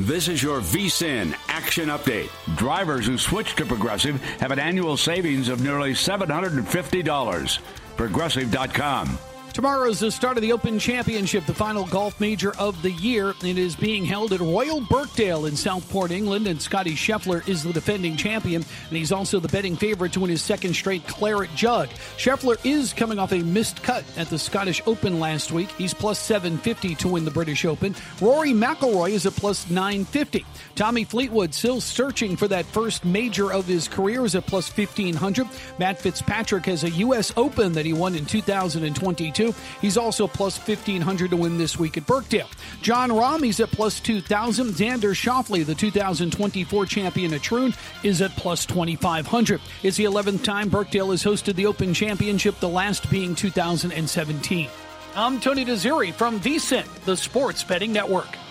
This is your VSIN Action Update. Drivers who switch to Progressive have an annual savings of nearly $750. Progressive.com. Tomorrow is the start of the Open Championship, the final golf major of the year. It is being held at Royal Birkdale in Southport, England, and Scotty Scheffler is the defending champion, and he's also the betting favorite to win his second straight Claret Jug. Scheffler is coming off a missed cut at the Scottish Open last week. He's plus 750 to win the British Open. Rory McIlroy is at plus 950. Tommy Fleetwood, still searching for that first major of his career, is at plus 1,500. Matt Fitzpatrick has a U.S. Open that he won in 2022. He's also plus 1,500 to win this week at Birkdale. John Rahm, he's at plus 2,000. Xander Schauffele, the 2024 champion at Troon, is at plus 2,500. It's the 11th time Birkdale has hosted the Open Championship, the last being 2017. I'm Tony Desiri from VSiN, the Sports Betting Network.